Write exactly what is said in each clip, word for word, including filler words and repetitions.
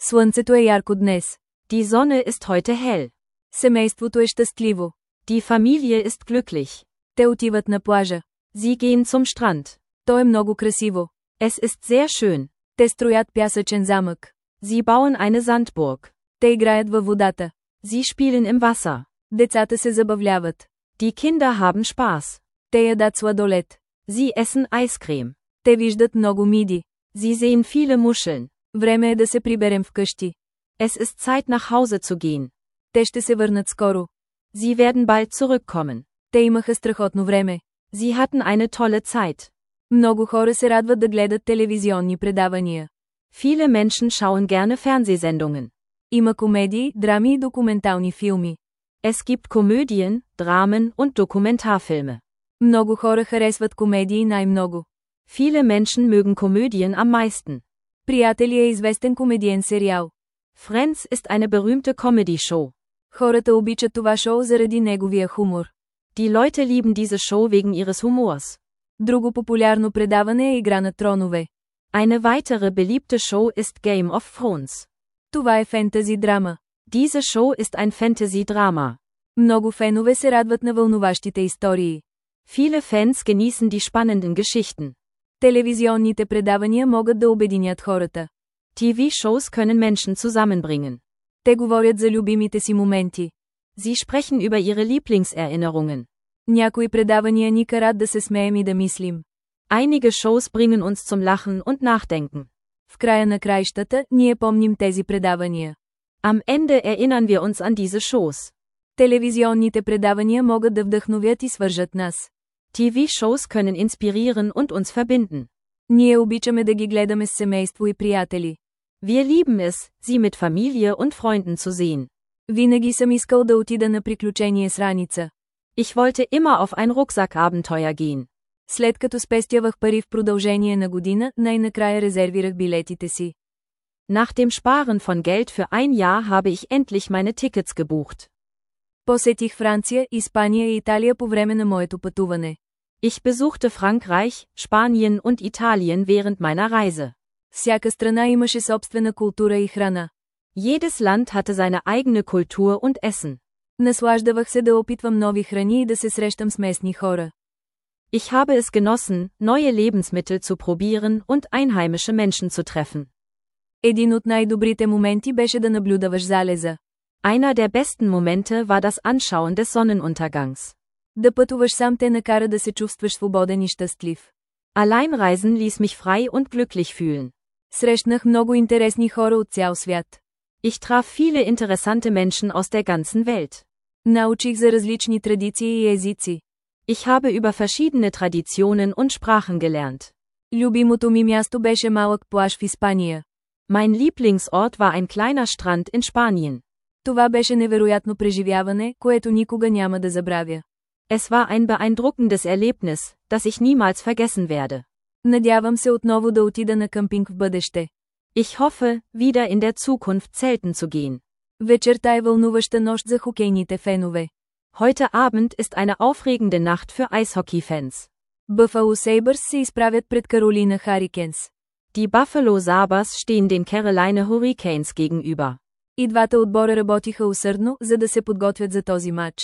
Слънцето е ярко днес. Die Sonne ist heute hell. Семейството е щастливо. Die Familie ist glücklich. Те отиват на плажа. Sie gehen zum Strand. То е много красиво. Es ist sehr schön. Те строят пясъчен замък. Sie bauen eine Sandburg. Те играят във водата. Sie spielen im Wasser. Децата се забавляват. Die Kinder haben Spaß. Те ядат сладолед. Sie essen Eiscreme. Те виждат много миди. Sie sehen viele Muscheln. Време е да се приберем вкъщи. Es ist Zeit nach Hause zu gehen. Те ще се върнат скоро. Sie werden bald zurückkommen. Те имаха страхотно време. Sie hatten eine tolle Zeit. Много хора се радват да гледат телевизионни предавания. Viele Menschen schauen gerne Fernsehsendungen. Има комедии, драми и документални филми. Es gibt Komödien, Dramen und Dokumentarfilme. Много хора харесват комедии най-много. Viele Menschen mögen Komödien am meisten. Приятели е известен комедиен сериал. Friends ist eine berühmte Comedy-Show. Хората обичат това шоу заради неговия хумор. Die Leute lieben diese Show wegen ihres Humors. Друго популярно предаване е Игра на тронове. Eine weitere beliebte Show ist Game of Thrones. Това е фентази драма. Diese Show ist ein Fantasy-Drama. Много фенове се радват на вълнуващите истории. Viele Fans genießen die spannenden Geschichten. Телевизионните предавания могат да обединят хората. T V-Shows können Menschen zusammenbringen. Те говорят за любимите си моменти. Sie sprechen über ihre Lieblingserinnerungen. Някои предавания ни карат да се смеем и да мислим. Einige Shows bringen uns zum Lachen und Nachdenken. В края на краищата, ние помним тези предавания. Am Ende erinnern wir uns an diese Shows. Телевизионните предавания могат да вдъхновят и свържат нас. T V-Shows können inspirieren und uns verbinden. Ние обичаме да ги гледаме с семейство и приятели. Wir lieben es, sie mit Familie und Freunden zu sehen. Винаги съм искал да отида на приключение с раница. Ich wollte immer auf ein Rucksackabenteuer gehen. След като спестявах пари в продължение на година, най-накрая резервирах билетите си. Nach dem Sparen von Geld für ein Jahr habe ich endlich meine Tickets gebucht. Посетих Франция, Испания и Италия по време на моето пътуване. Ich besuchte Frankreich, Spanien und Italien während meiner Reise. Всяка страна имаше собствена култура и храна. Jedes Land hatte seine eigene Kultur und Essen. Наслаждавах се да опитвам нови храни и да се срещам с местни хора. Ich habe es genossen, neue Lebensmittel zu probieren und einheimische Menschen zu treffen. Един от най-добрите моменти беше да наблюдаваш залеза. Einer der besten Momente war das Anschauen des Sonnenuntergangs. Да пътуваш сам те накара да се чувстваш свободен и щастлив. Alleinreisen ließ mich frei und glücklich fühlen. Срещнах много интересни хора от цял свят. Ich traf viele interessante Menschen aus der ganzen Welt. Научих за различни традиции и езици. Ich habe über verschiedene Traditionen und Sprachen gelernt. Любимото ми място беше малък плаж в Испания. Mein Lieblingsort war ein kleiner Strand in Spanien. Това беше невероятно преживяване, което никога няма да забравя. Es war ein beeindruckendes Erlebnis, das ich niemals vergessen werde. Надявам се отново да отида на къмпинг в бъдеще. Ich hoffe, wieder in der Zukunft zelten zu gehen. Вечерта е вълнуваща нощ за хокейните фенове. Heute Abend ist eine aufregende Nacht für Eishockey-Fans. Buffalo Sabres се изправят пред Carolina Hurricanes. Die Buffalo Sabres stehen den Carolina Hurricanes gegenüber. И двата отбора работиха усърдно, за да се подготвят за този матч.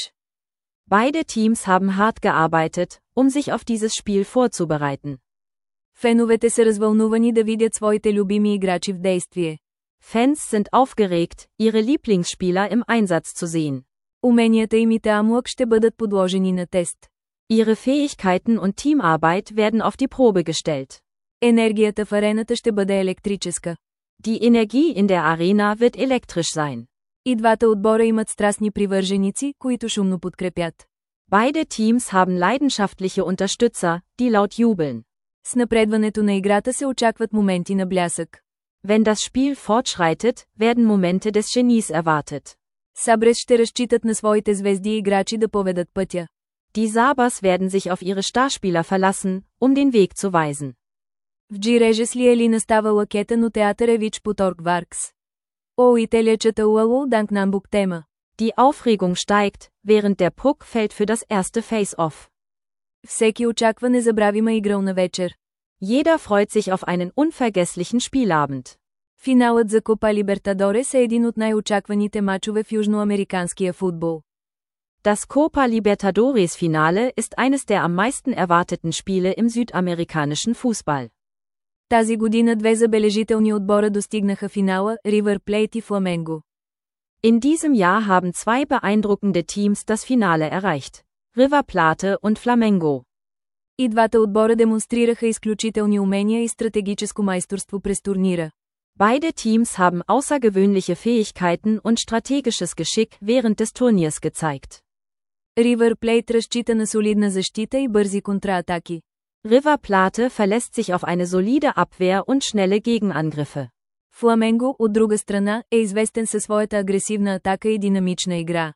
Beide Teams haben hart gearbeitet, um sich auf dieses Spiel vorzubereiten. Феновете са развълнувани да видят своите любими играчи в действие. Fans sind aufgeregt, ihre Lieblingsspieler im Einsatz zu sehen. Уменията им и теамлък ще бъдат подложени на тест. Ihre Fähigkeiten und Teamarbeit werden auf die Probe gestellt. Енергията в арената ще бъде електрическа. Die Energie in der Arena wird elektrisch sein. И двата отбора имат страстни привърженици, които шумно подкрепят. Beide Teams haben leidenschaftliche Unterstützer, die laut jubeln. С напредването на играта се очакват моменти на блясък. Wenn das Spiel fortschreitet, werden Momente des Genies erwartet. Sabres ще разчитат на своите звезди и играчи да поведат пътя. Die Sabres werden sich auf ihre Starspieler verlassen, um den Weg zu weisen. В Джирежес ли е ли настава лакета, но театър е вич поторг варкс. О, ителячата уалу данкнамбук тема. Die Aufregung steigt, während der Puck fällt für das erste Face-Off. Всеки очаква незабравима игрална вечер. Jeder freut sich auf einen unvergesslichen Spielabend. Финалът за Копа Либертадорес е един от най-очакваните мачове в южноамериканския футбол. Das Copa Libertadores Finale ist eines der am meisten erwarteten Spiele im südamerikanischen Fußball. Тази година две забележителни отбора достигнаха финала – River Plate и Flamengo. In diesem Jahr haben zwei beeindruckende Teams das Finale erreicht. River Plate und Flamengo. И двата отбора демонстрираха изключителни умения и стратегическо майсторство през турнира. Beide Teams haben außergewöhnliche Fähigkeiten und strategisches Geschick während des Turniers gezeigt. River Plate разчита на солидна защита и бързи контраатаки. River Plate verlässt sich auf eine solide Abwehr und schnelle Gegenangriffe. Flamengo, от друга страна, е известен със своята агресивна атака и динамична игра.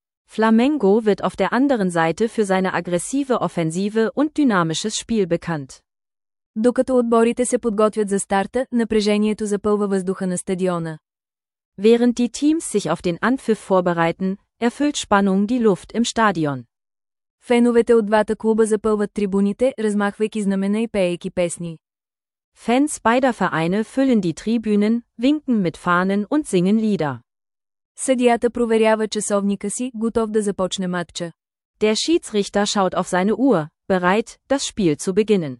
Flamengo wird auf der anderen Seite für seine aggressive Offensive und dynamisches Spiel bekannt. Докато отборите се подготвят за старта, напрежението запълва въздуха на стадиона. Während die Teams sich auf den Anpfiff vorbereiten, erfüllt Spannung die Luft im Stadion. Феновете от двата клуба запълват трибуните, размахвайки знамена и пеейки песни. Fans beider Vereine füllen die Tribünen, winken mit Fahnen und singen Lieder. Съдията проверява часовника си, готов да започне матча. Der Schiedsrichter schaut auf seine Uhr, bereit, das Spiel zu beginnen.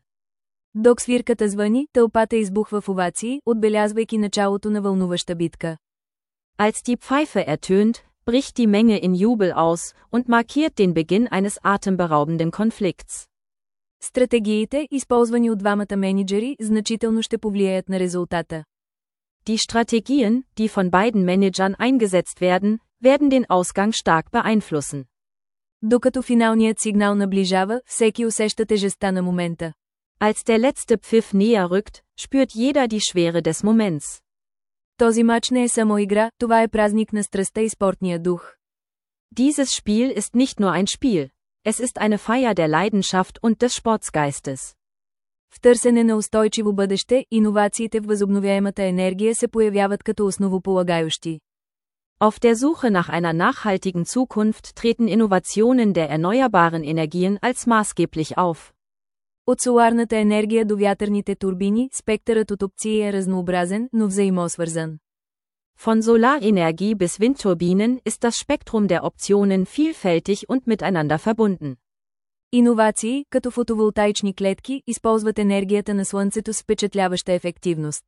Док свирката звъни, тълпата избухва в овации, отбелязвайки началото на вълнуваща битка. Als die Pfeife ertönt, bricht die Menge in Jubel aus und markiert den Beginn eines atemberaubenden Konflikts. Стратегиите, използвани от двамата менеджери, значително ще повлияят на резултата. Die Strategien, die von beiden Managern eingesetzt werden, werden den Ausgang stark beeinflussen. Докато финалният сигнал наближава, всеки усеща тежестта на момента. Als der letzte Pfiff näher rückt, spürt jeder die Schwere des Moments. Този мач не е само игра, това е празник на страстта и спортния дух. Dieses Spiel ist nicht nur ein Spiel, es ist eine Feier der Leidenschaft und des Sportsgeistes. В търсене на устойчиво бъдеще, иновациите в възобновяемата енергия се появяват като основополагающи. Auf der Suche nach einer nachhaltigen Zukunft treten Innovationen der erneuerbaren Energien als maßgeblich auf. От соларната енергия до вятърните турбини, спектърът от опции е разнообразен, но взаимосвързан. Von Solarenergie bis Windturbinen ist das Spektrum der Optionen vielfältig und miteinander verbunden. Иновации, като фотоволтаични клетки, използват енергията на Слънцето с впечатляваща ефективност.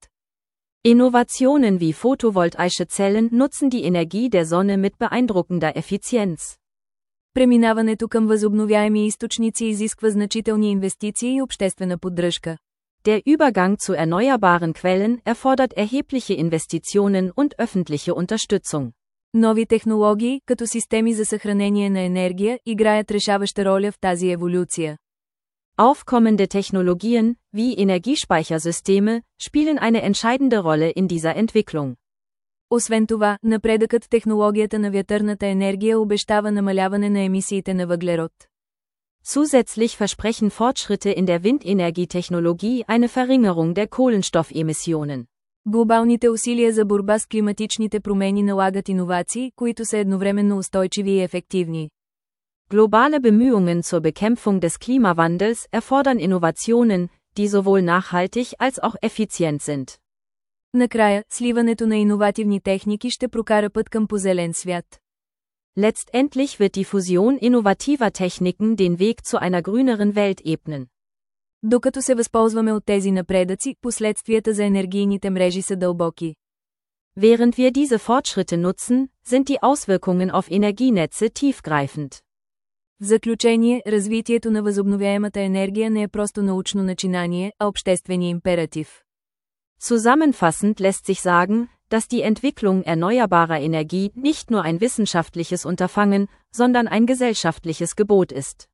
Innovationen wie photovoltaische Zellen nutzen die Energie der Sonne mit beeindruckender Effizienz. Преминаването към възобновяеми източници изисква значителни инвестиции и обществена поддръжка. Der Übergang zu erneuerbaren Quellen erfordert erhebliche Investitionen und öffentliche Unterstützung. Нови технологии, като системи за съхранение на енергия, играят решаваща роля в тази еволюция. Aufkommende Technologien, wie Energiespeichersysteme, spielen eine entscheidende Rolle in dieser Entwicklung. Освен това, напредъкът в технологията на вятърната енергия обещава намаляване на емисиите на въглерод. Zusätzlich versprechen Fortschritte in der Windenergietechnologie eine Verringerung der Kohlenstoffemissionen. Глобалните усилия за борба с климатичните промени налагат иновации, които са едновременно устойчиви и ефективни. Globale Bemühungen zur Bekämpfung des Klimawandels erfordern Innovationen, die sowohl nachhaltig als auch effizient sind. Накрая, сливането на иновативни техники ще прокара път към позелен свят. Letztendlich wird die Fusion innovativer Techniken den Weg zu einer grüneren Welt ebnen. Докато се възползваме от тези напредъци, последствията за енергийните мрежи са дълбоки. Während wir diese Fortschritte nutzen, sind die Auswirkungen auf Energienetze tiefgreifend. В заключение, развитието на възобновяемата енергия не е просто научно начинание, а обществен императив. Zusammenfassend lässt sich sagen, dass die Entwicklung erneuerbarer Energie nicht nur ein wissenschaftliches Unterfangen, sondern ein gesellschaftliches Gebot ist.